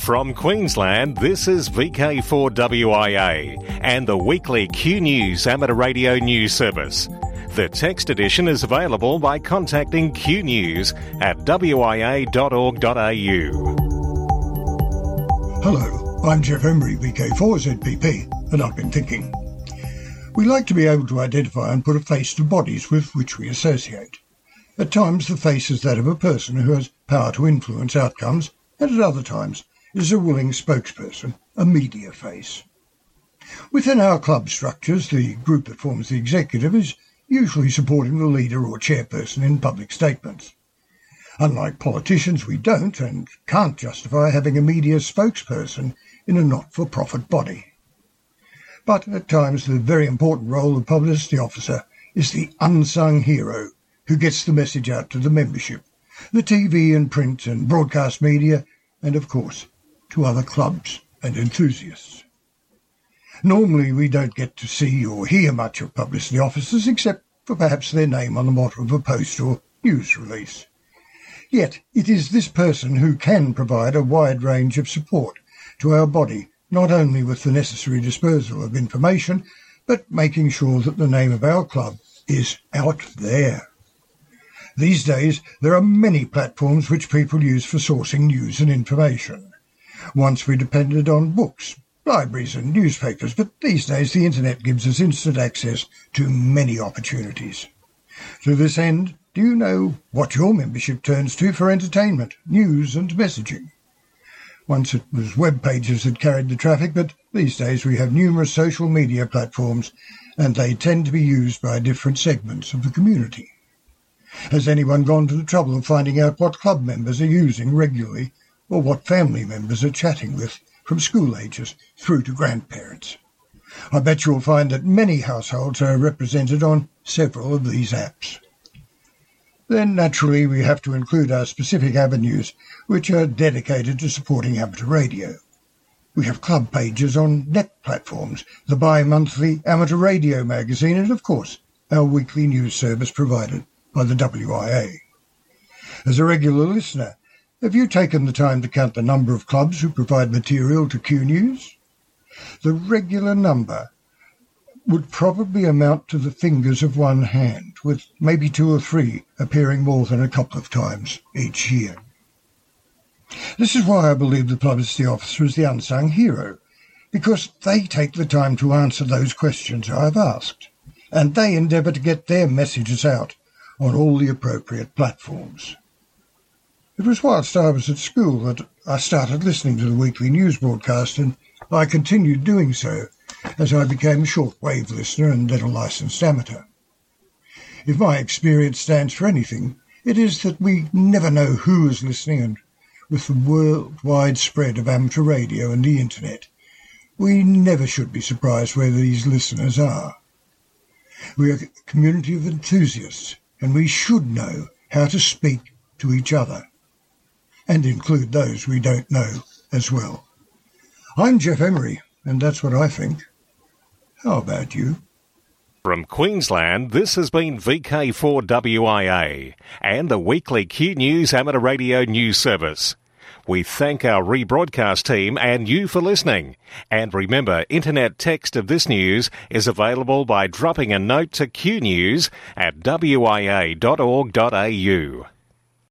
From Queensland, this is VK4WIA and the weekly Q News amateur radio news service. The text edition is available by contacting Q News at wia.org.au. Hello, I'm Jeff Emery, VK4ZPP, and I've been thinking. We like to be able to identify and put a face to bodies with which we associate. At times the face is that of a person who has power to influence outcomes, and at other times is a willing spokesperson, a media face. Within our club structures, the group that forms the executive is usually supporting the leader or chairperson in public statements. Unlike politicians, we don't and can't justify having a media spokesperson in a not-for-profit body. But at times the very important role of publicity officer is the unsung hero who gets the message out to the membership, the TV and print and broadcast media, and of course to other clubs and enthusiasts. Normally we don't get to see or hear much of publicity officers except for perhaps their name on the bottom of a post or news release. Yet it is this person who can provide a wide range of support to our body, not only with the necessary dispersal of information, but making sure that the name of our club is out there. These days there are many platforms which people use for sourcing news and information. Once we depended on books, libraries and newspapers, but these days the internet gives us instant access to many opportunities. To this end, do you know what your membership turns to for entertainment, news and messaging? Once it was web pages that carried the traffic, but these days we have numerous social media platforms and they tend to be used by different segments of the community. Has anyone gone to the trouble of finding out what club members are using regularly or what family members are chatting with from school ages through to grandparents? I bet you'll find that many households are represented on several of these apps. Then naturally we have to include our specific avenues which are dedicated to supporting amateur radio. We have club pages on net platforms, the bi-monthly amateur radio magazine and of course our weekly news service provided by the WIA. As a regular listener, have you taken the time to count the number of clubs who provide material to Q News? The regular number would probably amount to the fingers of one hand, with maybe two or three appearing more than a couple of times each year. This is why I believe the publicity officer is the unsung hero, because they take the time to answer those questions I have asked, and they endeavour to get their messages out on all the appropriate platforms. It was whilst I was at school that I started listening to the weekly news broadcast, and I continued doing so as I became a shortwave listener and then a licensed amateur. If my experience stands for anything, it is that we never know who is listening, and with the worldwide spread of amateur radio and the internet, we never should be surprised where these listeners are. We are a community of enthusiasts, and we should know how to speak to each other, and include those we don't know as well. I'm Jeff Emery, and that's what I think. How about you? From Queensland, this has been VK4WIA and the weekly Q News amateur radio news service. We thank our rebroadcast team and you for listening. And remember, internet text of this news is available by dropping a note to Q News at wia.org.au.